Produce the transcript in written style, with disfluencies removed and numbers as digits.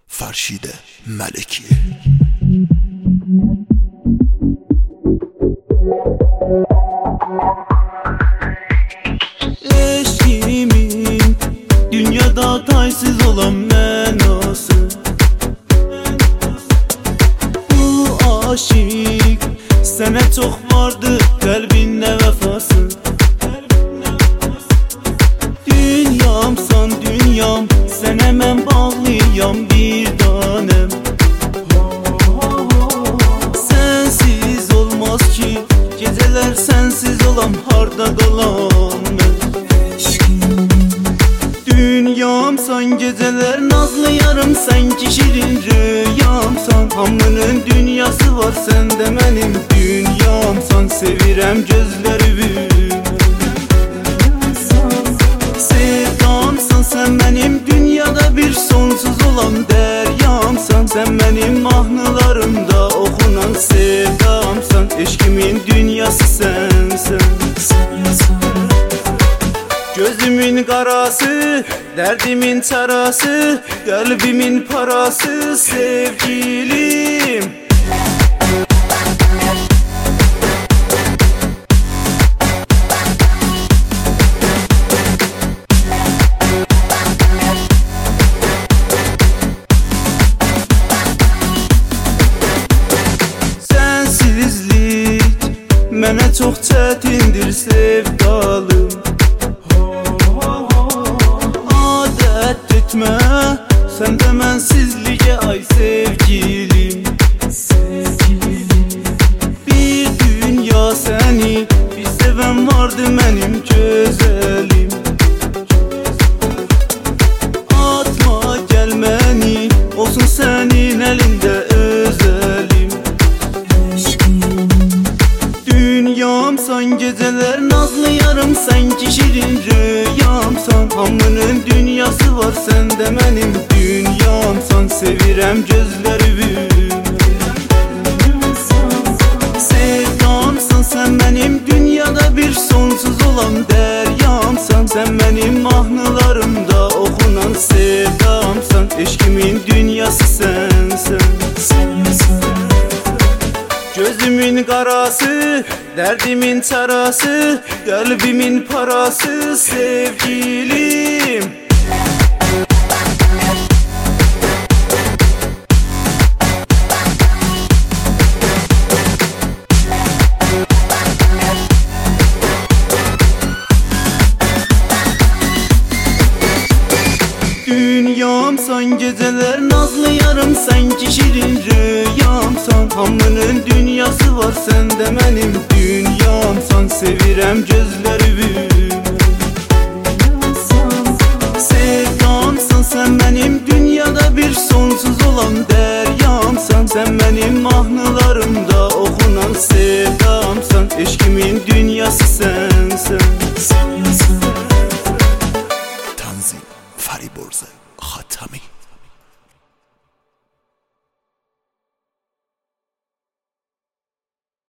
Farşide Meleki. Eşkimin dünyada taysız olan mənası, bu aşık sənə çox vardı qəlbində vəfası. Dünyamsan dünyam, sənə mən bağlıyam bir tanem. Sensiz olmaz ki, geceler sensiz olam, harda qalam mən. Dünyamsan geceler nazlı yarım, sen ki şirin rüyamsan. Hamının dünyası var, sen de benim dünyamsan. Sevirəm gözlerimi, sevdamsan. Sen benim dünyada bir sonsuz olan deryamsan. Sen benim mahnılarımda okunan sevdamsan. Eşkimin dünyası sensen. Gözümün qarası, derdimin çarası, kalbimin parası sevgilim. Sensizlik mənə çox çətindir sevdalım. Etme sen de mensizliğe ay sevgilim. Bir dünya seni bir seven vardı benim güzelim. Atma gelmeni, olsun senin elinde özelim. Dünyamsan geceler nazlı yarım, sen ki şirin rüyamsan. Hamının dünyası var, sen de benim dünyamsan. Sevirəm gözlerimi, sevdamsan. Sen benim dünyada bir sonsuz olan deryamsan. Sen benim mahnılarımda okunan sevdamsan. Eşkimin dünyası sensen. Gözümün qarası, derdimin çarası, kalbimin parası sevgilim. Dünyamsan geceler nazlı yarım, sen ki şirin rüyamsan. Hamının dünyası var, sen de benim dünyamsan. Sevirəm gözlerimi,